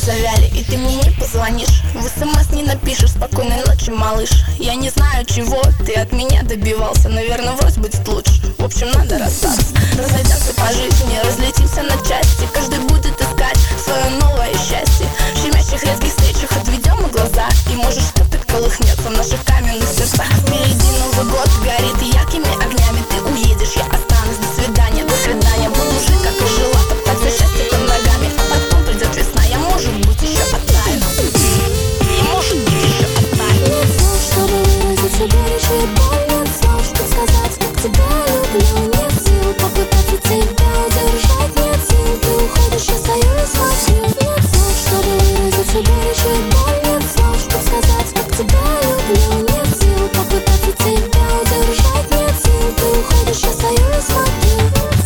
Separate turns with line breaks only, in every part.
завяли, и ты мне не позвонишь, в СМС не напишешь спокойной ночи, малыш. Я не знаю, чего ты от меня добивался, наверное, врозь будет лучше. В общем, надо расстаться, разойдемся по жизни, разлетимся на части. Каждый будет искать свое новое счастье. В щемящих редких встречах отведем мы глаза, и может что-то колыхнется в наших каменных сердцах. Впереди Новый год горит яркими огнями. Ты уедешь, я останусь, до свидания, до свидания. Буду жить, как и жила, топтать за счастье под ногами. А потом придет весна, я, может быть, еще оттаю. И может быть, еще оттаю.
Нет слов, чтобы выразить горечь и боль. Нет слов, чтобы сказать, как тебя люблю. Нет сил попытаться тебя удержать. Нет сил, ты уходишь, я стою и смотрю. Нет слов, чтобы выразить горечь и боль. Нет слов, чтобы сказать, как тебя люблю. Нет сил попытаться тебя удержать. Нет сил, ты уходишь, я стою и смотрю.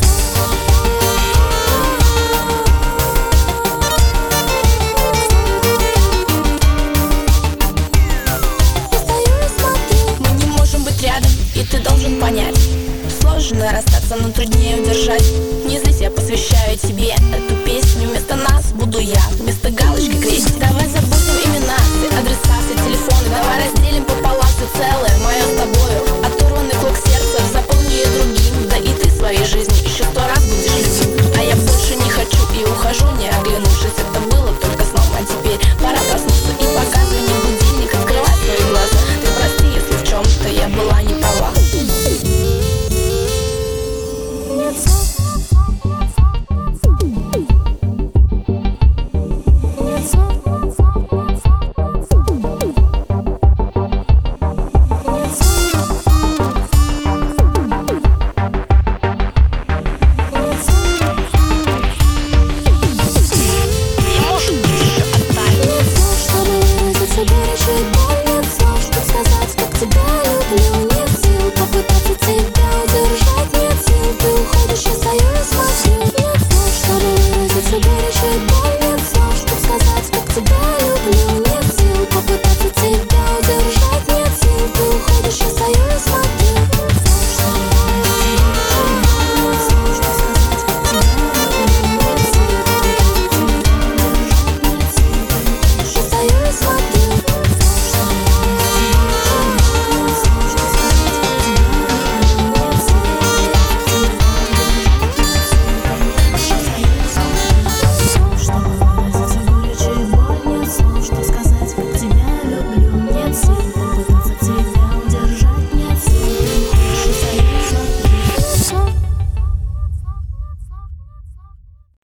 Мы не можем быть рядом, и ты должен понять. Сложно расстаться, но труднее удержать. Не злись, я посвящаю тебе эту песню. Вместо нас буду я, вместо галочки крестик.